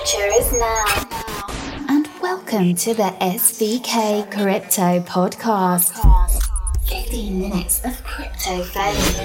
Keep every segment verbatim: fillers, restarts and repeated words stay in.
future is now. And welcome to the S V K Crypto Podcast. fifteen minutes of crypto fame.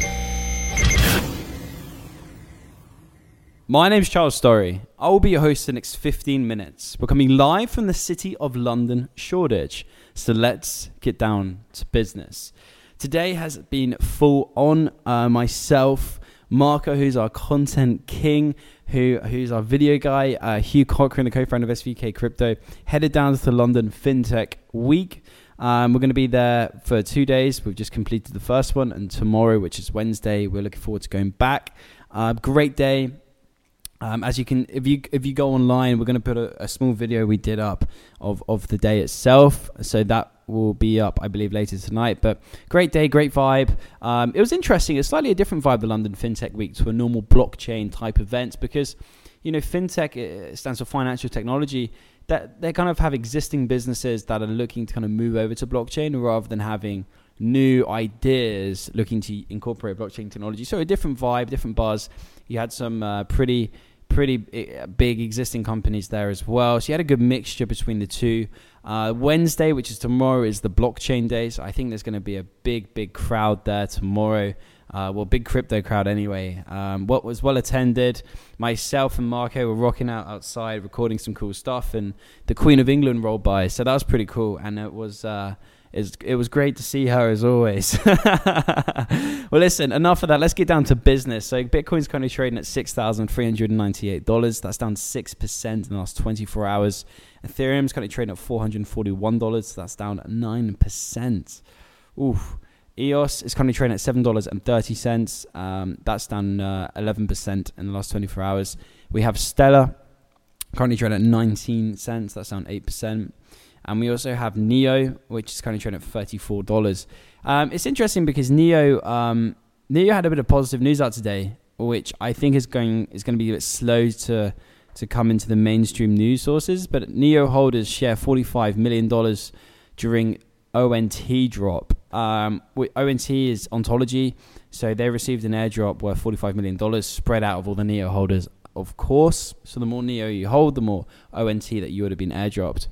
My name's Charles Story. I will be your host for the next fifteen minutes. We're coming live from the city of London, Shoreditch. So let's get down to business. Today has been full on. Uh, myself, Marco, who's our content king, who who's our video guy, uh, Hugh Cochran, the co-founder of S V K Crypto, headed down to the London FinTech Week. Um, we're going to be there for two days. We've just completed the first one, and tomorrow, which is Wednesday, we're looking forward to going back. Uh, great day. Um, as you can, if you if you go online, we're going to put a, a small video we did up of, of the day itself. So that will be up, I believe, later tonight. But great day, great vibe. Um, it was interesting. It's slightly a different vibe, the London FinTech Week, to a normal blockchain type event because, you know, FinTech it stands for financial technology. That they kind of have existing businesses that are looking to kind of move over to blockchain rather than having new ideas looking to incorporate blockchain technology. So a different vibe, different buzz. You had some uh, pretty pretty big existing companies there as well. So you had a good mixture between the two. Uh, Wednesday, which is tomorrow, is the blockchain day. So I think there's going to be a big, big crowd there tomorrow. Uh, well, big crypto crowd anyway. Um, what was well attended. Myself and Marco were rocking out outside, recording some cool stuff, and the Queen of England rolled by. So that was pretty cool, and it was uh, it, it was great to see her as always. Well, listen, enough of that. Let's get down to business. So Bitcoin's currently trading at six thousand three hundred ninety-eight dollars. That's down six percent in the last twenty-four hours. Ethereum's currently trading at four hundred forty-one dollars. So that's down nine percent. Oof. E O S is currently trading at seven dollars and thirty cents. Um, that's down uh, eleven percent in the last twenty-four hours. We have Stellar currently trading at nineteen cents. That's down eight percent. And we also have Neo, which is currently trading at thirty-four dollars. Um, it's interesting because Neo, um, Neo had a bit of positive news out today, which I think is going is going to be a bit slow to to come into the mainstream news sources. But Neo holders share forty-five million dollars during O N T drop. Um, O N T is Ontology, so they received an airdrop worth forty-five million dollars spread out of all the Neo holders, of course. So the more Neo you hold, the more O N T that you would have been airdropped.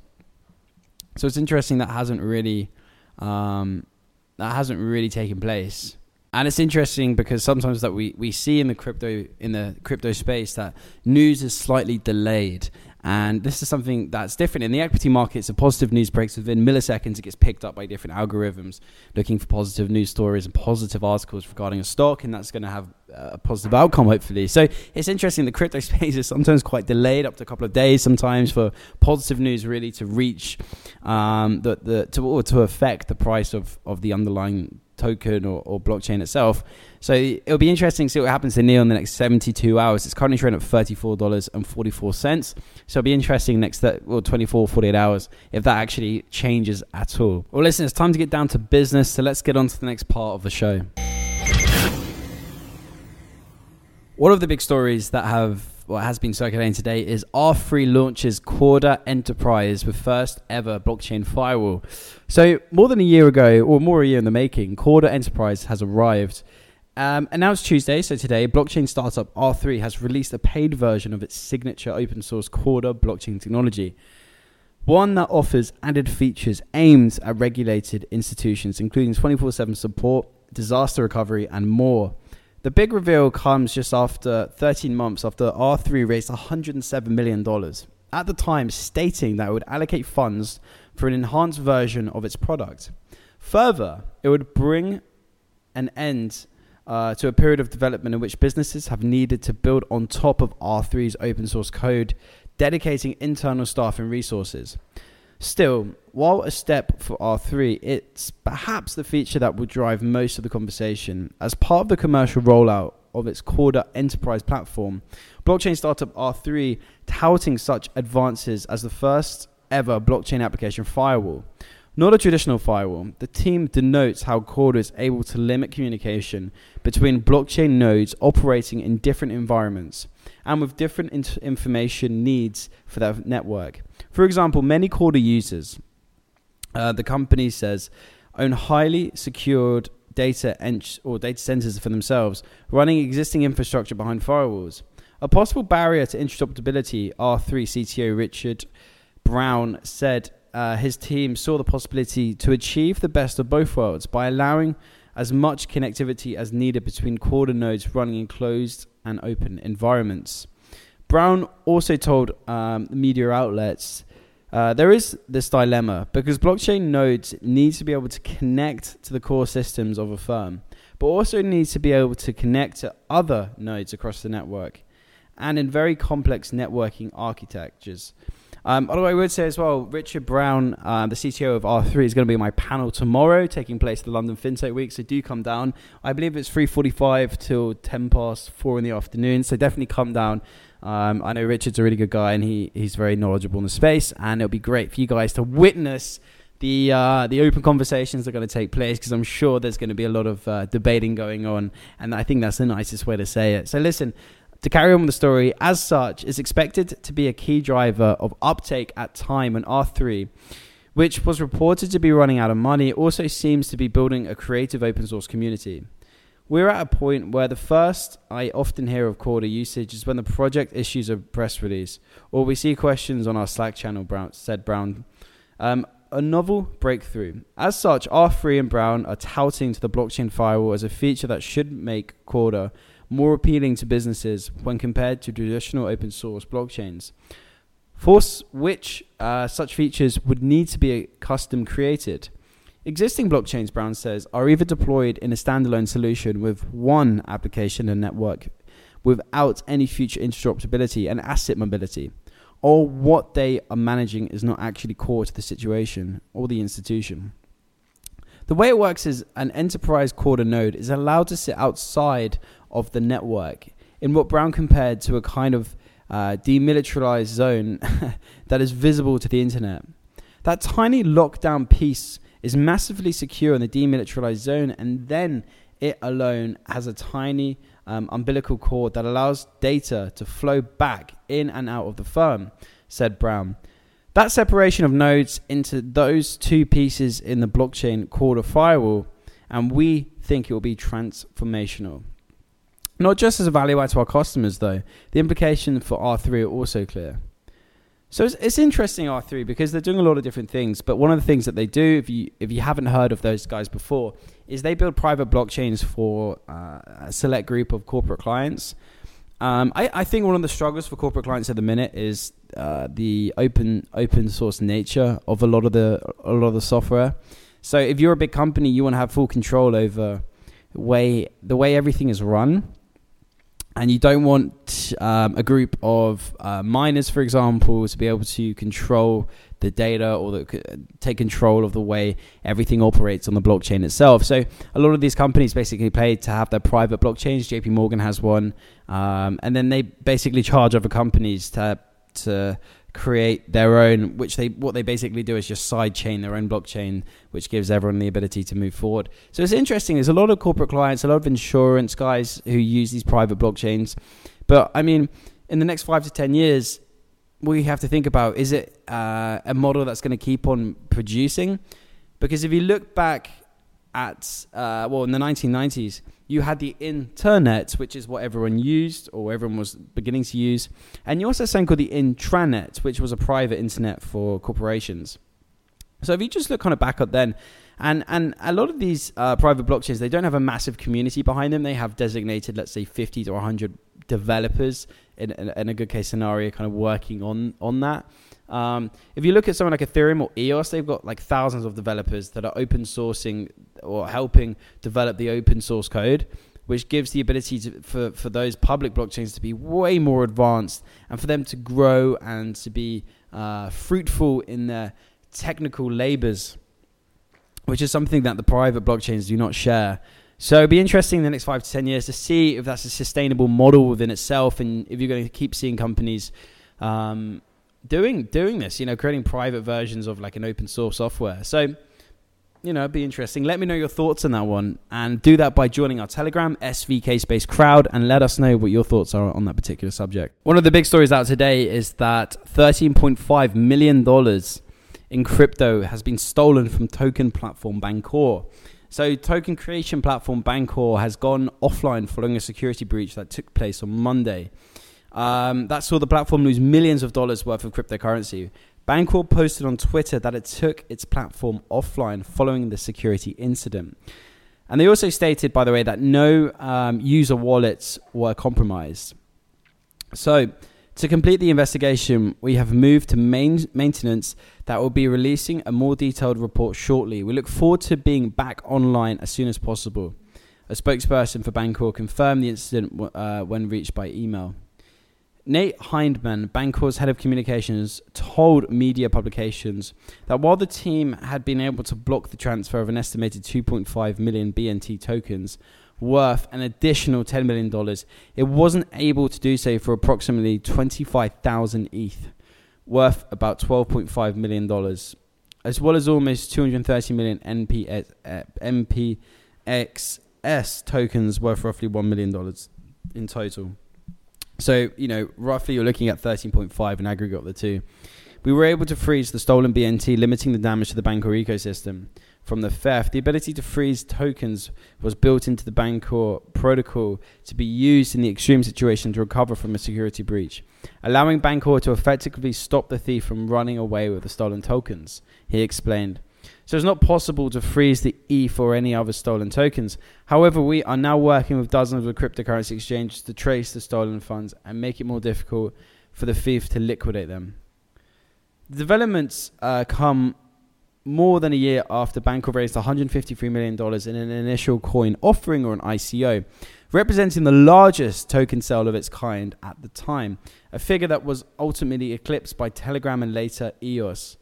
So it's interesting that hasn't really um, that hasn't really taken place. And it's interesting because sometimes that we, we see in the crypto in the crypto space that news is slightly delayed. And this is something that's different. In the equity markets, a positive news breaks within milliseconds. It gets picked up by different algorithms looking for positive news stories and positive articles regarding a stock, and that's going to have a positive outcome, hopefully. So it's interesting. The crypto space is sometimes quite delayed, up to a couple of days sometimes, for positive news really to reach, um, the, the to, or to affect the price of, of the underlying token or, or blockchain itself. So it'll be interesting to see what happens to Neo in the next seventy-two hours. It's currently trading at thirty-four dollars and forty-four cents. So it'll be interesting next well, twenty-four, forty-eight hours if that actually changes at all. Well, listen, it's time to get down to business. So let's get on to the next part of the show. One of the big stories that have what has been circulating today is R three launches Corda Enterprise with first ever blockchain firewall. So more than a year ago, or more a year in the making, Corda Enterprise has arrived. Um, announced Tuesday, so today, blockchain startup R three has released a paid version of its signature open source Corda blockchain technology. One that offers added features aimed at regulated institutions, including twenty-four seven support, disaster recovery, and more. The big reveal comes just after thirteen months after R three raised one hundred seven million dollars, at the time stating that it would allocate funds for an enhanced version of its product. Further, it would bring an end uh, to a period of development in which businesses have needed to build on top of R three's open source code, dedicating internal staff and resources. Still, while a step for R three, it's perhaps the feature that will drive most of the conversation. As part of the commercial rollout of its Corda Enterprise platform, blockchain startup R three touting such advances as the first ever blockchain application firewall. Not a traditional firewall, the team denotes how Corda is able to limit communication between blockchain nodes operating in different environments and with different in- information needs for that network. For example, many Corda users, uh, the company says, own highly secured data ent- or data centers for themselves, running existing infrastructure behind firewalls. A possible barrier to interoperability, R three C T O Richard Brown said uh, his team saw the possibility to achieve the best of both worlds by allowing as much connectivity as needed between Corda nodes running in closed and open environments. Brown also told um, media outlets uh, there is this dilemma because blockchain nodes need to be able to connect to the core systems of a firm, but also need to be able to connect to other nodes across the network and in very complex networking architectures. Um, although I would say as well, Richard Brown, uh, the C T O of R three, is going to be on my panel tomorrow, taking place at the London FinTech Week, so do come down. I believe it's three forty-five till ten past four in the afternoon, so definitely come down. Um, I know Richard's a really good guy, and he, he's very knowledgeable in the space, and it'll be great for you guys to witness the uh, the open conversations that are going to take place, because I'm sure there's going to be a lot of uh, debating going on, and I think that's the nicest way to say it. So listen, to carry on with the story, as such, is expected to be a key driver of uptake at time when R three, which was reported to be running out of money, also seems to be building a creative open source community. We're at a point where the first I often hear of Corda usage is when the project issues a press release, or we see questions on our Slack channel, Brown, said Brown. Um, a novel breakthrough. As such, R three and Brown are touting to the blockchain firewall as a feature that should make Corda more appealing to businesses when compared to traditional open source blockchains, for which uh, such features would need to be custom created. Existing blockchains, Brown says, are either deployed in a standalone solution with one application and network without any future interoperability and asset mobility, or what they are managing is not actually core to the situation or the institution. The way it works is an enterprise Corda node is allowed to sit outside of the network in what Brown compared to a kind of uh, demilitarized zone that is visible to the internet. That tiny lockdown piece is massively secure in the demilitarized zone, and then it alone has a tiny um, umbilical cord that allows data to flow back in and out of the firm, said Brown. That separation of nodes into those two pieces in the blockchain Corda firewall, and we think it will be transformational. Not just as a value add to our customers, though. The implication for R three are also clear. So it's, it's interesting, R three, because they're doing a lot of different things. But one of the things that they do, if you if you haven't heard of those guys before, is they build private blockchains for uh, a select group of corporate clients. Um, I, I think one of the struggles for corporate clients at the minute is uh, the open open source nature of a lot of the a lot of the software. So if you're a big company, you want to have full control over the way the way everything is run. And you don't want um, a group of uh, miners, for example, to be able to control the data or the, take control of the way everything operates on the blockchain itself. So a lot of these companies basically pay to have their private blockchains. J P Morgan has one. Um, and then they basically charge other companies to to create their own, which they what they basically do is just sidechain their own blockchain, which gives everyone the ability to move forward. So it's interesting. There's a lot of corporate clients, a lot of insurance guys who use these private blockchains. But I mean, in the next five to ten years, we have to think about, is it uh, a model that's going to keep on producing? Because if you look back at, uh, well, in the nineteen nineties, you had the internet, which is what everyone used or everyone was beginning to use. And you also had something called the intranet, which was a private internet for corporations. So if you just look kind of back up then, and, and a lot of these uh, private blockchains, they don't have a massive community behind them. They have designated, let's say, fifty to one hundred developers in, in, in a good case scenario kind of working on, on that. Um, if you look at someone like Ethereum or E O S, they've got like thousands of developers that are open sourcing or helping develop the open source code, which gives the ability to, for, for those public blockchains to be way more advanced and for them to grow and to be uh, fruitful in their technical labors, which is something that the private blockchains do not share. So it'll be interesting in the next five to ten years to see if that's a sustainable model within itself, and if you're going to keep seeing companies um, doing doing this, you know, creating private versions of like an open source software. So, you know, it'd be interesting. Let me know your thoughts on that one, and do that by joining our Telegram, S V K Space Crowd, and let us know what your thoughts are on that particular subject. One of the big stories out today is that thirteen point five million dollars in crypto has been stolen from token platform Bancor. So token creation platform Bancor has gone offline following a security breach that took place on Monday. Um, that saw the platform lose millions of dollars worth of cryptocurrency. Bancor posted on Twitter that it took its platform offline following the security incident. And they also stated, by the way, that no um, user wallets were compromised. So, to complete the investigation, we have moved to main maintenance that will be releasing a more detailed report shortly. We look forward to being back online as soon as possible. A spokesperson for Bancor confirmed the incident uh, when reached by email. Nate Hindman, Bancor's head of communications, told media publications that while the team had been able to block the transfer of an estimated two point five million B N T tokens worth an additional ten million dollars, it wasn't able to do so for approximately twenty-five thousand E T H, worth about twelve point five million dollars, as well as almost two hundred thirty million N P S, uh, N P X S tokens worth roughly one million dollars in total. So, you know, roughly you're looking at thirteen point five in aggregate of the two. We were able to freeze the stolen B N T, limiting the damage to the Bancor ecosystem from the theft. The ability to freeze tokens was built into the Bancor protocol to be used in the extreme situation to recover from a security breach, allowing Bancor to effectively stop the thief from running away with the stolen tokens, he explained. So it's not possible to freeze the E T H or any other stolen tokens. However, we are now working with dozens of cryptocurrency exchanges to trace the stolen funds and make it more difficult for the thief to liquidate them. The developments uh, come more than a year after Bancor raised one hundred fifty-three million dollars in an initial coin offering, or an I C O, representing the largest token sale of its kind at the time, a figure that was ultimately eclipsed by Telegram and later E O S.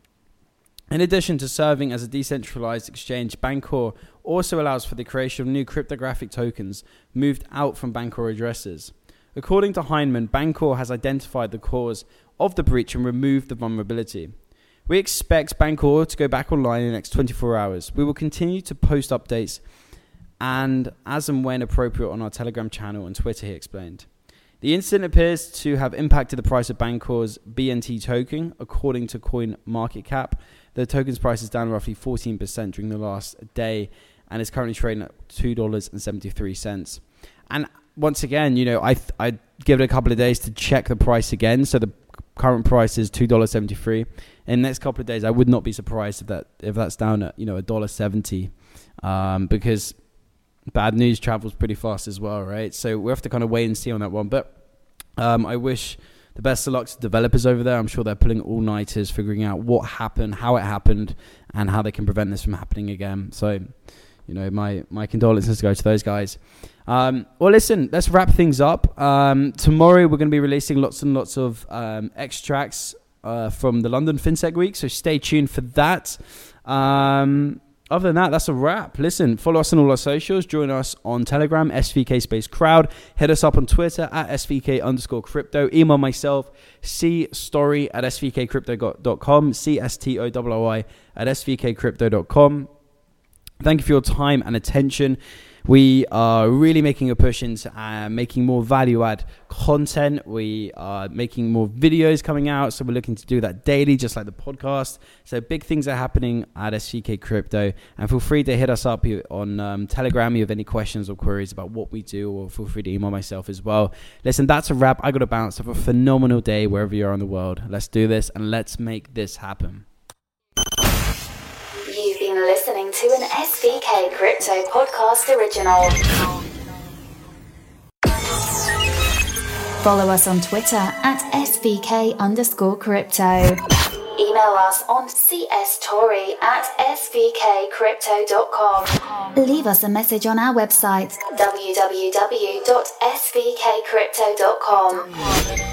In addition to serving as a decentralized exchange, Bancor also allows for the creation of new cryptographic tokens moved out from Bancor addresses. According to Hindman, Bancor has identified the cause of the breach and removed the vulnerability. We expect Bancor to go back online in the next twenty-four hours. We will continue to post updates and as and when appropriate on our Telegram channel and Twitter, he explained. The incident appears to have impacted the price of Bancor's B N T token, according to CoinMarketCap. The token's price is down roughly fourteen percent during the last day and is currently trading at two dollars and seventy-three cents. And once again, you know, I th- I'd give it a couple of days to check the price again. So the current price is two dollars and seventy-three cents. In the next couple of days, I would not be surprised if that if that's down at, you know, one dollar and seventy cents, um, because bad news travels pretty fast as well, right? So we have to kind of wait and see on that one. But um, I wish the best of luck to developers over there. I'm sure they're pulling all-nighters, figuring out what happened, how it happened, and how they can prevent this from happening again. So, you know, my, my condolences go to those guys. Um, well, listen, let's wrap things up. Um, tomorrow we're going to be releasing lots and lots of um, extracts uh, from the London FinTech Week, so stay tuned for that. Um, other than that, that's a wrap. Listen, follow us on all our socials. Join us on Telegram, S V K Space Crowd. Hit us up on Twitter at S V K underscore crypto. Email myself, cstory at S V K crypto dot com, C S T O R R Y at S V K crypto dot com. Thank you for your time and attention. We are really making a push into uh, making more value-add content. We are making more videos coming out, so we're looking to do that daily, just like the podcast. So big things are happening at S V K Crypto, and feel free to hit us up on um, Telegram if you have any questions or queries about what we do, or feel free to email myself as well. Listen, that's a wrap. I got to bounce. Have a phenomenal day wherever you are in the world. Let's do this, and let's make this happen. You've been listening to an S V K Crypto Podcast original. Follow us on Twitter at S V K underscore crypto. Email us on cstory at S V K crypto dot com. Leave us a message on our website, w w w dot S V K crypto dot com.